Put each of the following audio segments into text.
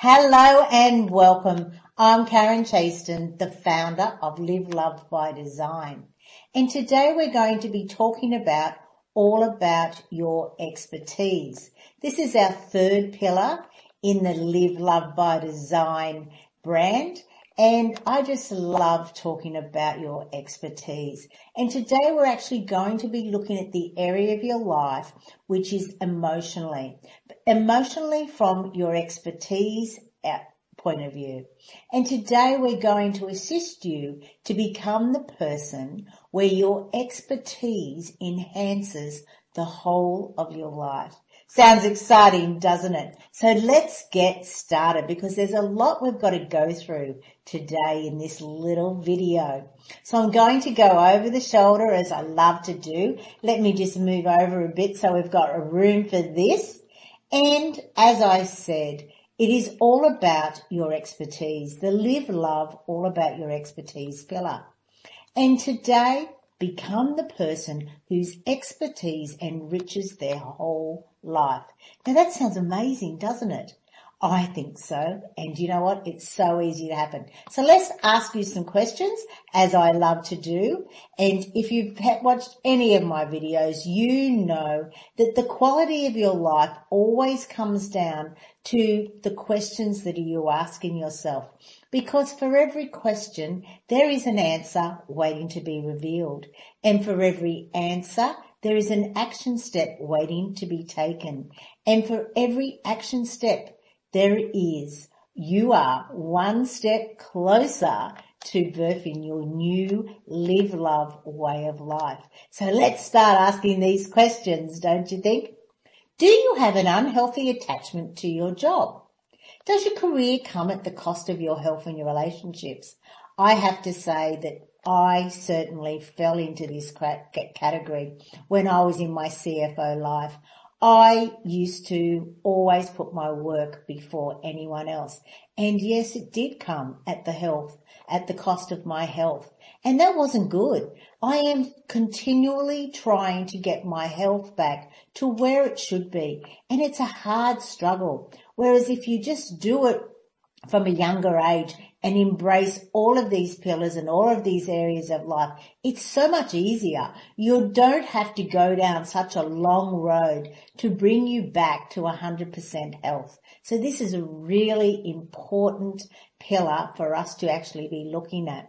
Hello and welcome. I'm Karen Chaston, the founder of Live Love by Design. And today we're going to be talking about all about your expertise. This is our third pillar in the Live Love by Design brand. And I just love talking about your expertise. And today we're actually going to be looking at the area of your life, which is emotionally. Emotionally from your expertise point of view. And today we're going to assist you to become the person where your expertise enhances the whole of your life. Sounds exciting, doesn't it? So let's get started because there's a lot we've got to go through today in this little video. So I'm going to go over the shoulder as I love to do. Let me just move over a bit so we've got a room for this. And as I said, it is all about your expertise. The Live Love, all about your expertise pillar. And today, become the person whose expertise enriches their whole life. Now that sounds amazing, doesn't it? I think so. And you know what? It's so easy to happen. So let's ask you some questions, as I love to do. And if you've watched any of my videos, you know that the quality of your life always comes down to the questions that you're asking yourself. Because for every question, there is an answer waiting to be revealed. And for every answer, there is an action step waiting to be taken. And for every action step, you are one step closer to birthing your new Live Love way of life. So let's start asking these questions, don't you think? Do you have an unhealthy attachment to your job? Does your career come at the cost of your health and your relationships? I have to say that I certainly fell into this category when I was in my CFO life. I used to always put my work before anyone else. And yes, it did come at the cost of my health. And that wasn't good. I am continually trying to get my health back to where it should be. And it's a hard struggle. Whereas if you just do it from a younger age and embrace all of these pillars and all of these areas of life, it's so much easier. You don't have to go down such a long road to bring you back to 100% health. So this is a really important pillar for us to actually be looking at.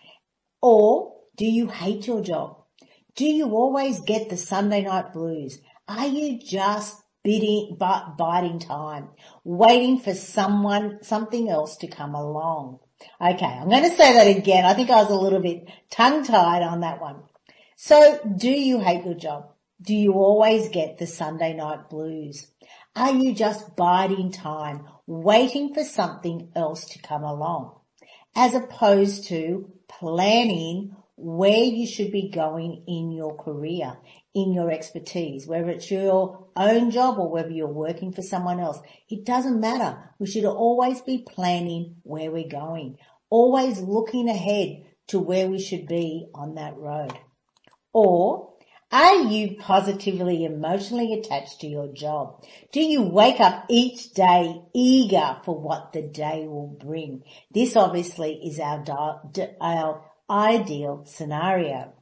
Or do you hate your job? Do you always get the Sunday night blues? Are you just biding time, waiting for something else to come along? Okay, I'm going to say that again. I think I was a little bit tongue-tied on that one. So, do you hate your job? Do you always get the Sunday night blues? Are you just biding time, waiting for something else to come along, as opposed to planning where you should be going in your career, in your expertise, whether it's your own job or whether you're working for someone else? It doesn't matter. We should always be planning where we're going, always looking ahead to where we should be on that road. Or are you positively emotionally attached to your job? Do you wake up each day eager for what the day will bring? This obviously is our ideal scenario.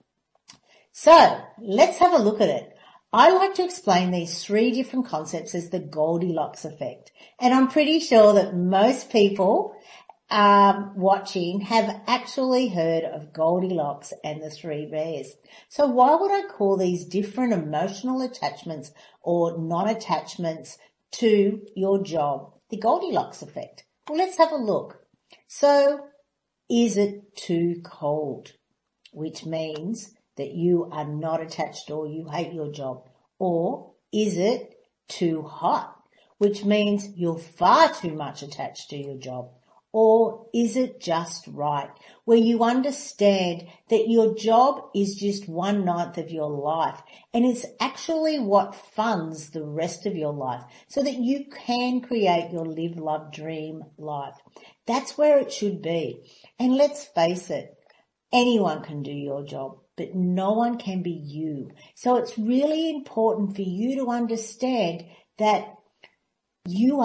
So let's have a look at it. I like to explain these three different concepts as the Goldilocks effect. And I'm pretty sure that most people watching have actually heard of Goldilocks and the three bears. So why would I call these different emotional attachments or non-attachments to your job the Goldilocks effect? Well, let's have a look. So, is it too cold? Which means that you are not attached or you hate your job. Or is it too hot? Which means you're far too much attached to your job. Or is it just right, where you understand that your job is just 1/9 of your life and it's actually what funds the rest of your life so that you can create your live, love, dream life? That's where it should be. And let's face it, anyone can do your job, but no one can be you. So it's really important for you to understand that you are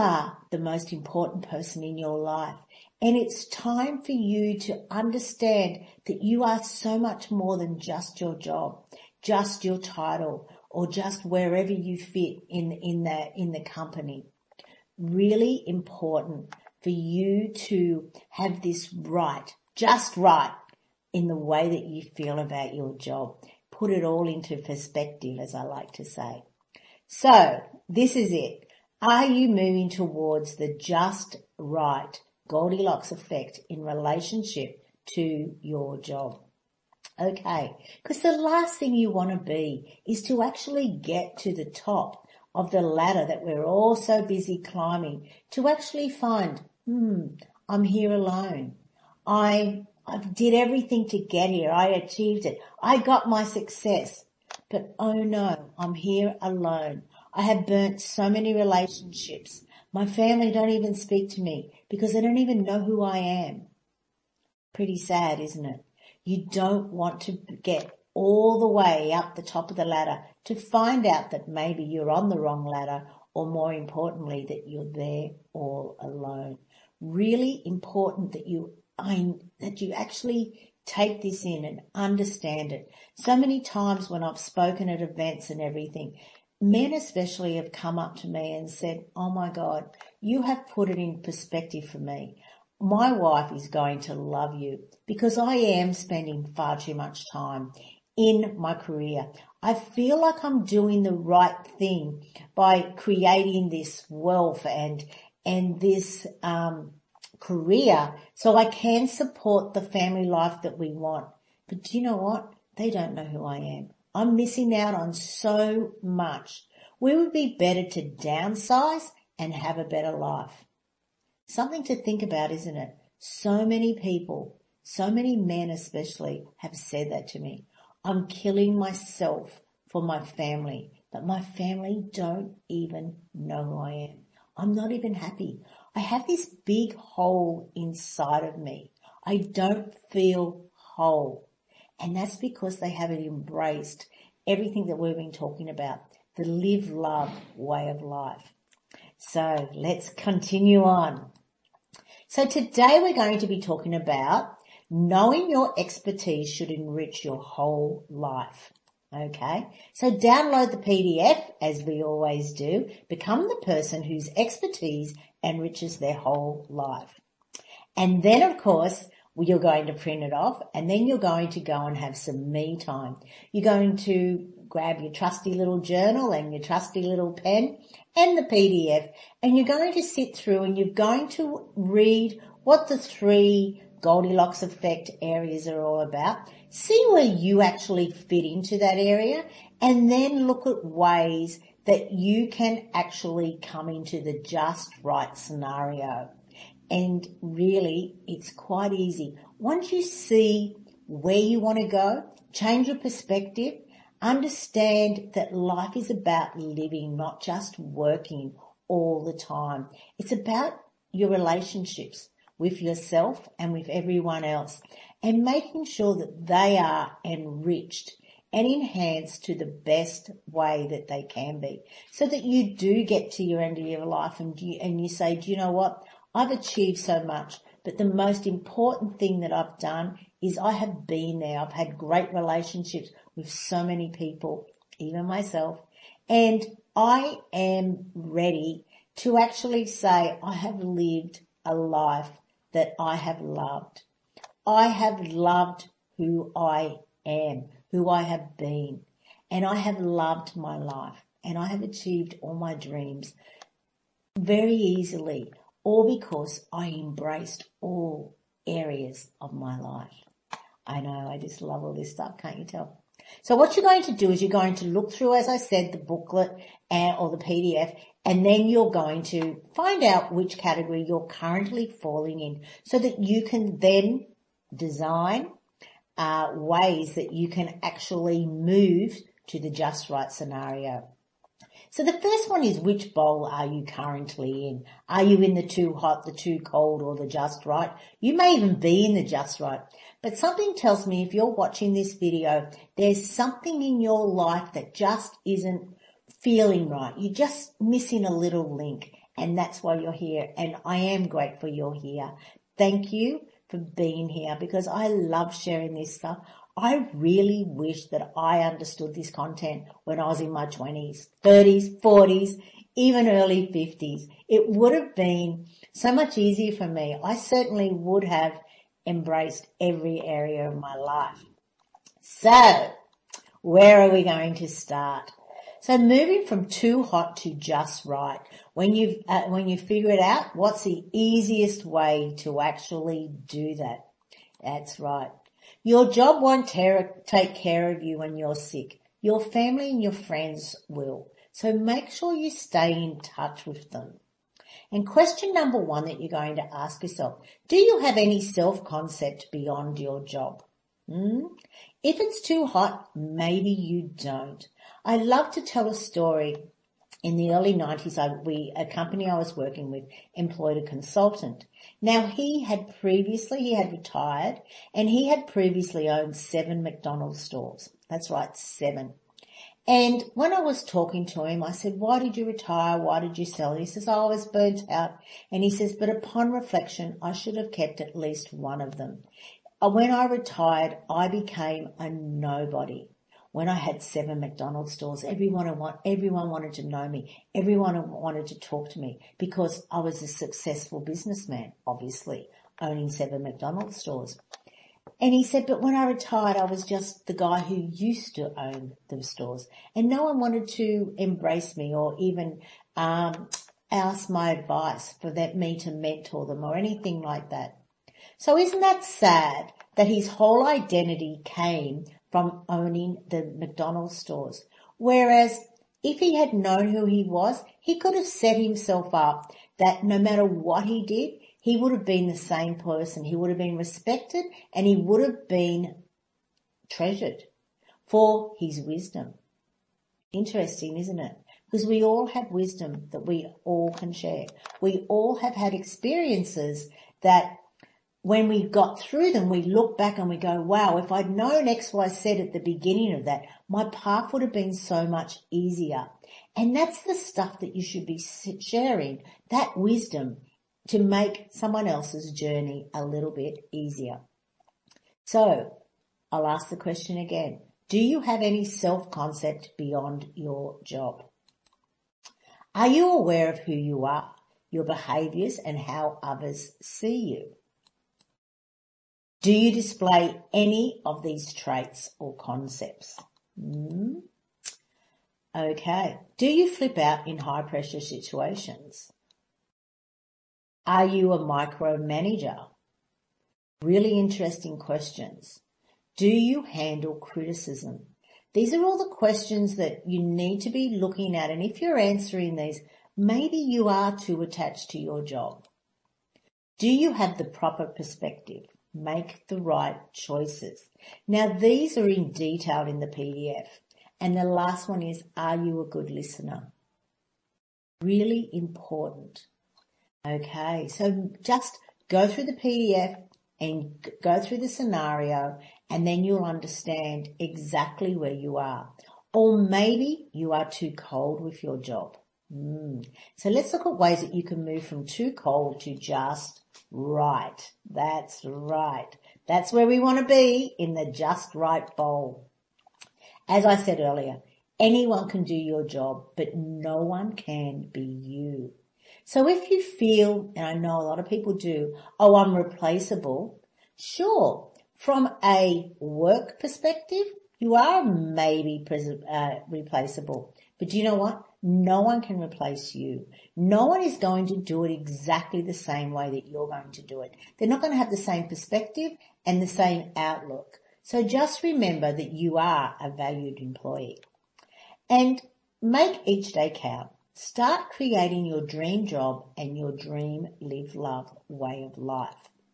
the most important person in your life. And it's time for you to understand that you are so much more than just your job, just your title, or just wherever you fit in the company. Really important for you to have this right, just right, in the way that you feel about your job. Put it all into perspective, as I like to say. So this is it. Are you moving towards the just right Goldilocks effect in relationship to your job? Okay, because the last thing you want to be is to actually get to the top of the ladder that we're all so busy climbing, to actually find, I'm here alone. I did everything to get here. I achieved it. I got my success. But oh no, I'm here alone. I have burnt so many relationships. My family don't even speak to me because they don't even know who I am. Pretty sad, isn't it? You don't want to get all the way up the top of the ladder to find out that maybe you're on the wrong ladder, or more importantly, that you're there all alone. Really important that you actually take this in and understand it. So many times when I've spoken at events and everything, men especially have come up to me and said, oh my God, you have put it in perspective for me. My wife is going to love you because I am spending far too much time in my career. I feel like I'm doing the right thing by creating this wealth and this career so I can support the family life that we want. But do you know what? They don't know who I am. I'm missing out on so much. We would be better to downsize and have a better life. Something to think about, isn't it? So many people, so many men especially, have said that to me. I'm killing myself for my family, but my family don't even know who I am. I'm not even happy. I have this big hole inside of me. I don't feel whole. And that's because they haven't embraced everything that we've been talking about, the live, love way of life. So let's continue on. So today we're going to be talking about knowing your expertise should enrich your whole life. Okay, so download the PDF as we always do. Become the person whose expertise enriches their whole life. And then of course, you're going to print it off and then you're going to go and have some me time. You're going to grab your trusty little journal and your trusty little pen and the PDF, and you're going to sit through and you're going to read what the 3 Goldilocks effect areas are all about. See where you actually fit into that area, and then look at ways that you can actually come into the just right scenario. And really, it's quite easy. Once you see where you want to go, change your perspective, understand that life is about living, not just working all the time. It's about your relationships with yourself and with everyone else, and making sure that they are enriched and enhanced to the best way that they can be, so that you do get to your end of your life and you say, do you know what? I've achieved so much, but the most important thing that I've done is I have been there. I've had great relationships with so many people, even myself, and I am ready to actually say I have lived a life that I have loved. I have loved who I am, who I have been, and I have loved my life, and I have achieved all my dreams very easily, all because I embraced all areas of my life. I know, I just love all this stuff, can't you tell? So what you're going to do is you're going to look through, as I said, the booklet or the PDF, and then you're going to find out which category you're currently falling in, so that you can then design ways that you can actually move to the just right scenario. So the first one is, which bowl are you currently in? Are you in the too hot, the too cold, or the just right? You may even be in the just right. But something tells me if you're watching this video, there's something in your life that just isn't feeling right. You're just missing a little link. And that's why you're here. And I am grateful you're here. Thank you for being here because I love sharing this stuff. I really wish that I understood this content when I was in my 20s, 30s, 40s, even early 50s. It would have been so much easier for me. I certainly would have embraced every area of my life. So, where are we going to start? So moving from too hot to just right. When you figure it out, what's the easiest way to actually do that? That's right. Your job won't take care of you when you're sick. Your family and your friends will. So make sure you stay in touch with them. And question number 1 that you're going to ask yourself, do you have any self-concept beyond your job? If it's too hot, maybe you don't. I love to tell a story. In the early 90s, a company I was working with employed a consultant. Now he had retired and he had previously owned 7 McDonald's stores. That's right, 7. And when I was talking to him, I said, why did you retire? Why did you sell? He says, I was burnt out. And he says, but upon reflection, I should have kept at least one of them. When I retired, I became a nobody. When I had 7 McDonald's stores, everyone wanted to know me. Everyone wanted to talk to me because I was a successful businessman, obviously, owning 7 McDonald's stores. And he said, but when I retired, I was just the guy who used to own the stores. And no one wanted to embrace me or even ask my advice for me to mentor them or anything like that. So isn't that sad that his whole identity came from owning the McDonald's stores? Whereas if he had known who he was, he could have set himself up that no matter what he did, he would have been the same person. He would have been respected and he would have been treasured for his wisdom. Interesting, isn't it? Because we all have wisdom that we all can share. We all have had experiences that when we got through them, we look back and we go, wow, if I'd known X, Y, Z at the beginning of that, my path would have been so much easier. And that's the stuff that you should be sharing, that wisdom, to make someone else's journey a little bit easier. So I'll ask the question again. Do you have any self-concept beyond your job? Are you aware of who you are, your behaviours and how others see you? Do you display any of these traits or concepts? Okay. Do you flip out in high pressure situations? Are you a micromanager? Really interesting questions. Do you handle criticism? These are all the questions that you need to be looking at. And if you're answering these, maybe you are too attached to your job. Do you have the proper perspective? Make the right choices. Now these are in detail in the PDF. And the last one is, are you a good listener? Really important. Okay, so just go through the PDF and go through the scenario and then you'll understand exactly where you are. Or maybe you are too cold with your job. So let's look at ways that you can move from too cold to just right. That's right. That's where we want to be, in the just right bowl. As I said earlier, anyone can do your job, but no one can be you. So if you feel, and I know a lot of people do, oh, I'm replaceable, sure, from a work perspective, you are maybe replaceable. But do you know what? No one can replace you. No one is going to do it exactly the same way that you're going to do it. They're not going to have the same perspective and the same outlook. So just remember that you are a valued employee. And make each day count. Start creating your dream job and your dream live, love way of life.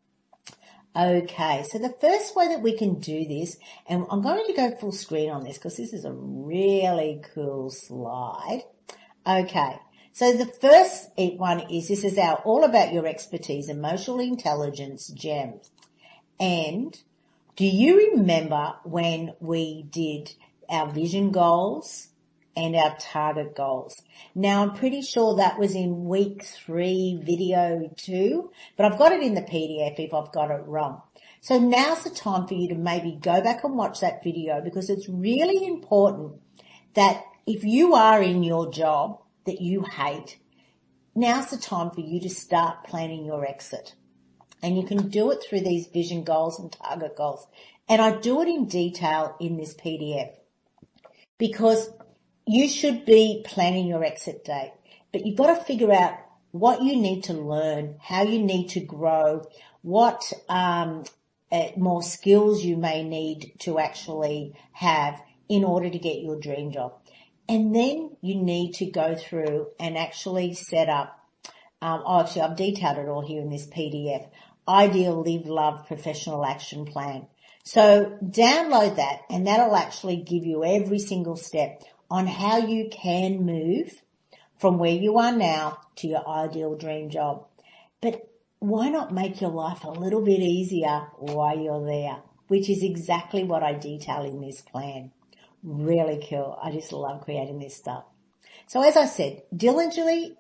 Okay, so the first way that we can do this, and I'm going to go full screen on this because this is a really cool slide. Okay, so the first one is, this is our All About Your Expertise Emotional Intelligence gem. And do you remember when we did our vision goals and our target goals. Now, I'm pretty sure that was in week 3, video 2, but I've got it in the PDF if I've got it wrong. So now's the time for you to maybe go back and watch that video, because it's really important that if you are in your job that you hate, now's the time for you to start planning your exit. And you can do it through these vision goals and target goals. And I do it in detail in this PDF, because you should be planning your exit date, but you've got to figure out what you need to learn, how you need to grow, what more skills you may need to actually have in order to get your dream job. And then you need to go through and actually set up, I've detailed it all here in this PDF, Ideal Live Love Professional Action Plan. So download that, and that'll actually give you every single step on how you can move from where you are now to your ideal dream job. But why not make your life a little bit easier while you're there, which is exactly what I detail in this plan. Really cool. I just love creating this stuff. So as I said, diligently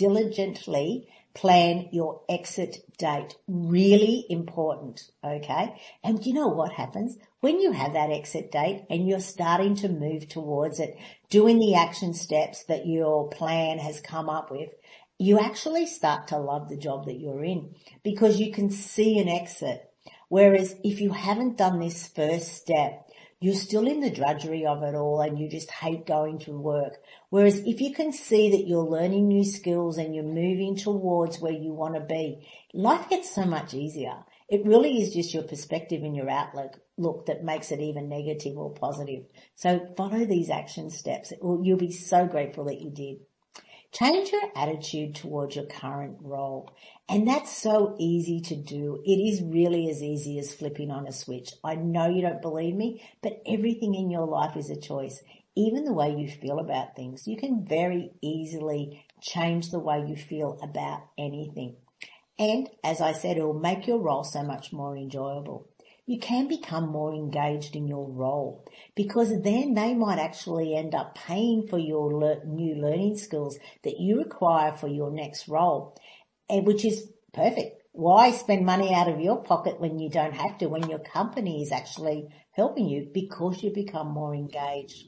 plan your exit date. Really important, okay? And you know what happens? When you have that exit date and you're starting to move towards it, doing the action steps that your plan has come up with, you actually start to love the job that you're in, because you can see an exit. Whereas if you haven't done this first step, you're still in the drudgery of it all and you just hate going to work. Whereas if you can see that you're learning new skills and you're moving towards where you want to be, life gets so much easier. It really is just your perspective and your outlook that makes it even negative or positive. So follow these action steps. You'll be so grateful that you did. Change your attitude towards your current role. And that's so easy to do. It is really as easy as flipping on a switch. I know you don't believe me, but everything in your life is a choice. Even the way you feel about things. You can very easily change the way you feel about anything. And as I said, it will make your role so much more enjoyable. You can become more engaged in your role, because then they might actually end up paying for your new learning skills that you require for your next role, and which is perfect. Why spend money out of your pocket when you don't have to, when your company is actually helping you? Because you become more engaged.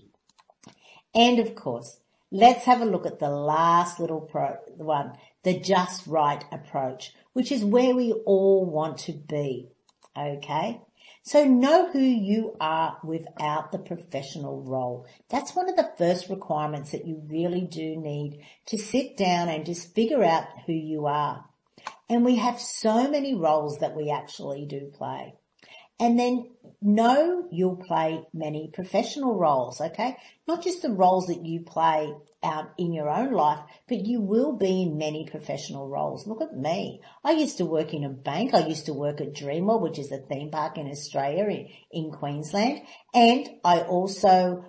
And of course, let's have a look at the last little one, the just right approach, which is where we all want to be. Okay? So know who you are without the professional role. That's one of the first requirements that you really do need to sit down and just figure out who you are. And we have so many roles that we actually do play. And then know you'll play many professional roles, okay? Not just the roles that you play out in your own life, but you will be in many professional roles. Look at me. I used to work in a bank. I used to work at Dreamworld, which is a theme park in Australia, in Queensland. And I also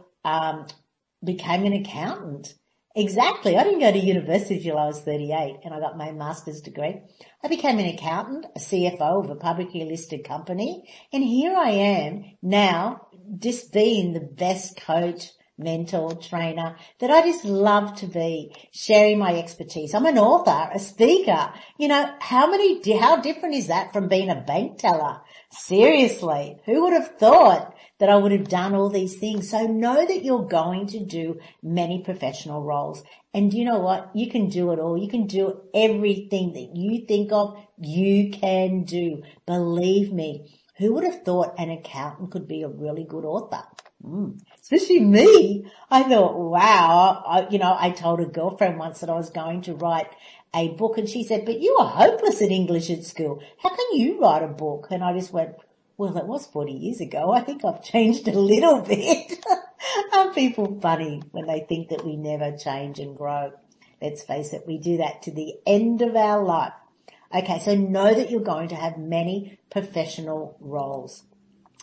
became an accountant. Exactly. I didn't go to university till I was 38 and I got my master's degree. I became an accountant, a CFO of a publicly listed company, and here I am now just being the best coach, mentor, trainer that I just love to be, sharing my expertise. I'm an author, a speaker. You know, how different is that from being a bank teller? Seriously, who would have thought that I would have done all these things? So know that you're going to do many professional roles. And you know what? You can do it all. You can do everything that you think of, you can do. Believe me, who would have thought an accountant could be a really good author? Especially me. I thought, wow. I told a girlfriend once that I was going to write a book, and she said, but you were hopeless at English at school. How can you write a book? And I just went, well, that was 40 years ago. I think I've changed a little bit. Aren't people funny when they think that we never change and grow? Let's face it, we do that to the end of our life. Okay, so know that you're going to have many professional roles.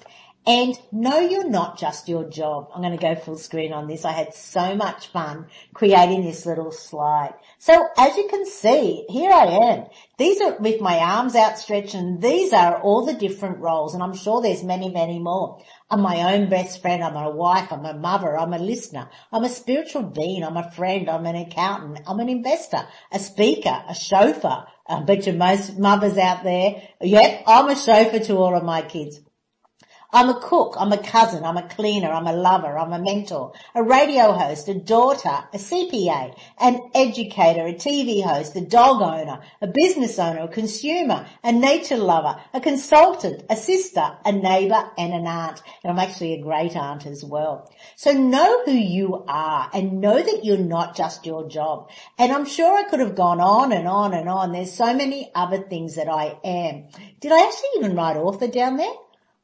And no, you're not just your job. I'm going to go full screen on this. I had so much fun creating this little slide. So as you can see, here I am. These are with my arms outstretched, and these are all the different roles, and I'm sure there's many, many more. I'm my own best friend, I'm a wife, I'm a mother, I'm a listener, I'm a spiritual being, I'm a friend, I'm an accountant, I'm an investor, a speaker, a chauffeur. I bet you most mothers out there, yep, I'm a chauffeur to all of my kids. I'm a cook, I'm a cousin, I'm a cleaner, I'm a lover, I'm a mentor, a radio host, a daughter, a CPA, an educator, a TV host, a dog owner, a business owner, a consumer, a nature lover, a consultant, a sister, a neighbour and an aunt. And I'm actually a great aunt as well. So know who you are and know that you're not just your job. And I'm sure I could have gone on and on and on. There's so many other things that I am. Did I actually even write author down there?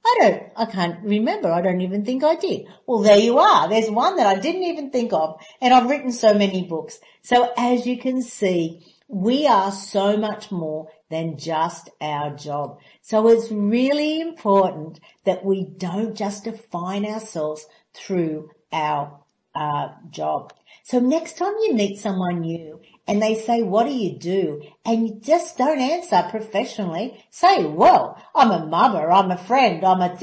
I can't remember. I don't even think I did. Well, there you are. There's one that I didn't even think of, and I've written so many books. So as you can see, we are so much more than just our job. So it's really important that we don't just define ourselves through our job. So next time you meet someone new and they say, what do you do? And you just don't answer professionally. Say, well, I'm a mother, I'm a friend, I'm a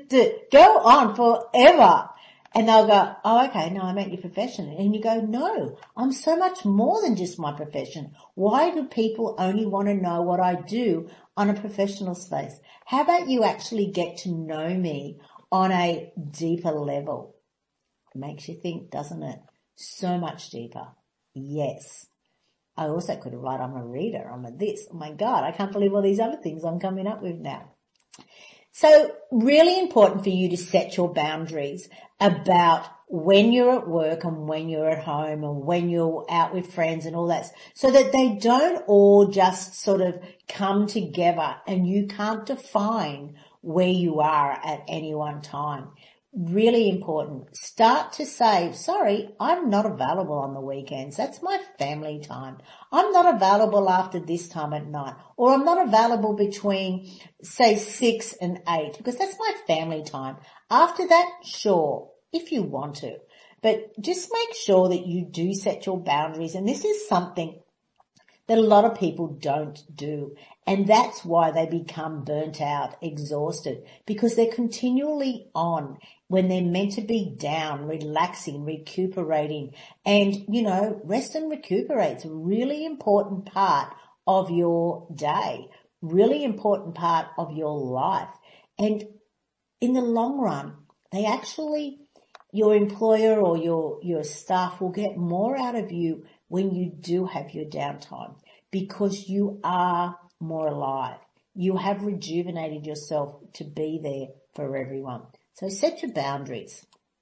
go on forever. And they'll go, oh, okay, no, I meant your profession. And you go, no, I'm so much more than just my profession. Why do people only want to know what I do on a professional space? How about you actually get to know me on a deeper level? It makes you think, doesn't it? So much deeper. Yes. I also could have write, I'm a reader, I'm a this. Oh my God, I can't believe all these other things I'm coming up with now. So really important for you to set your boundaries about when you're at work and when you're at home and when you're out with friends and all that, so that they don't all just sort of come together and you can't define where you are at any one time. Really important. Start to say, sorry, I'm not available on the weekends. That's my family time. I'm not available after this time at night, or I'm not available between, say, 6 and 8, because that's my family time. After that, sure, if you want to. But just make sure that you do set your boundaries. And this is something that a lot of people don't do. And that's why they become burnt out, exhausted, because they're continually on when they're meant to be down, relaxing, recuperating. And, rest and recuperate is a really important part of your day, really important part of your life. And in the long run, your employer or your staff will get more out of you when you do have your downtime, because you are more alive. You have rejuvenated yourself to be there for everyone. So set your boundaries.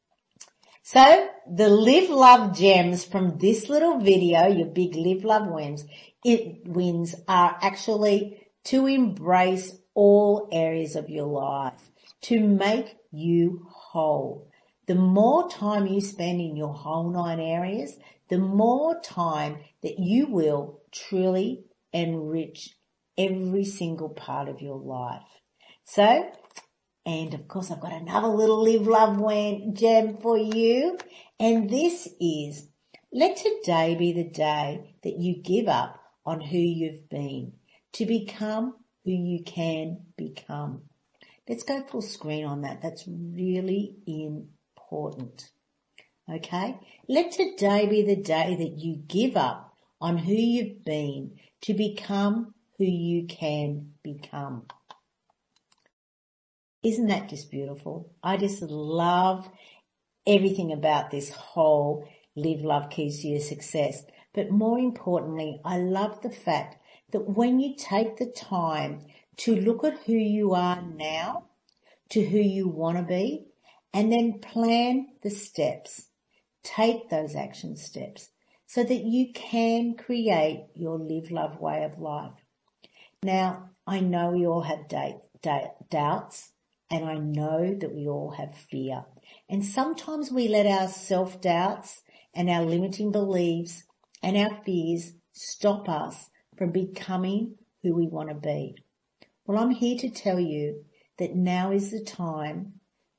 So the Live Love gems from this little video, your big Live Love wins are actually to embrace all areas of your life, to make you whole. The more time you spend in your whole 9 areas, the more time that you will truly enrich every single part of your life. So, and of course I've got another little Live Love gem for you. And this is, let today be the day that you give up on who you've been to become who you can become. Let's go full screen on that. That's really important. Okay? Let today be the day that you give up on who you've been to become who you can become. Isn't that just beautiful? I just love everything about this whole Live Love Keys to Your Success. But more importantly, I love the fact that when you take the time to look at who you are now to who you want to be, and then plan the steps, take those action steps so that you can create your Live Love way of life. Now, I know we all have doubts, and I know that we all have fear. And sometimes we let our self-doubts and our limiting beliefs and our fears stop us from becoming who we want to be. Well, I'm here to tell you that now is the time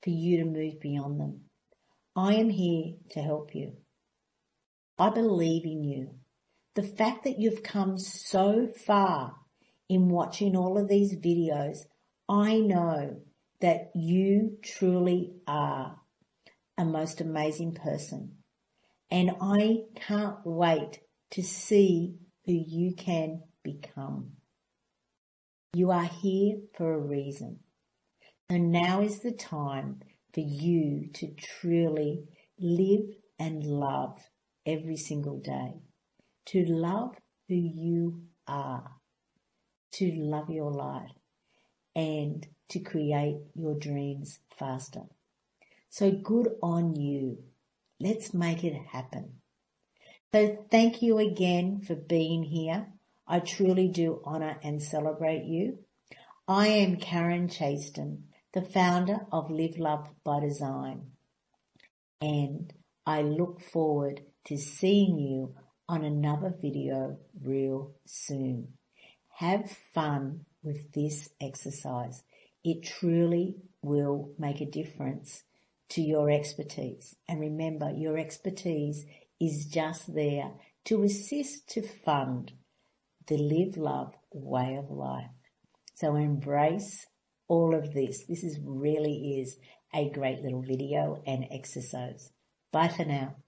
for you to move beyond them. I am here to help you. I believe in you. The fact that you've come so far in watching all of these videos, I know that you truly are a most amazing person. And I can't wait to see who you can become. You are here for a reason. And now is the time for you to truly live and love every single day. To love who you are. To love your life. And to create your dreams faster. So good on you. Let's make it happen. So thank you again for being here. I truly do honour and celebrate you. I am Karen Chaston, the founder of Live Love by Design. And I look forward to seeing you on another video real soon. Have fun with this exercise. It truly will make a difference to your expertise. And remember, your expertise is just there to assist to fund the Live Love way of life. So embrace all of this. This really is a great little video and exercise. Bye for now.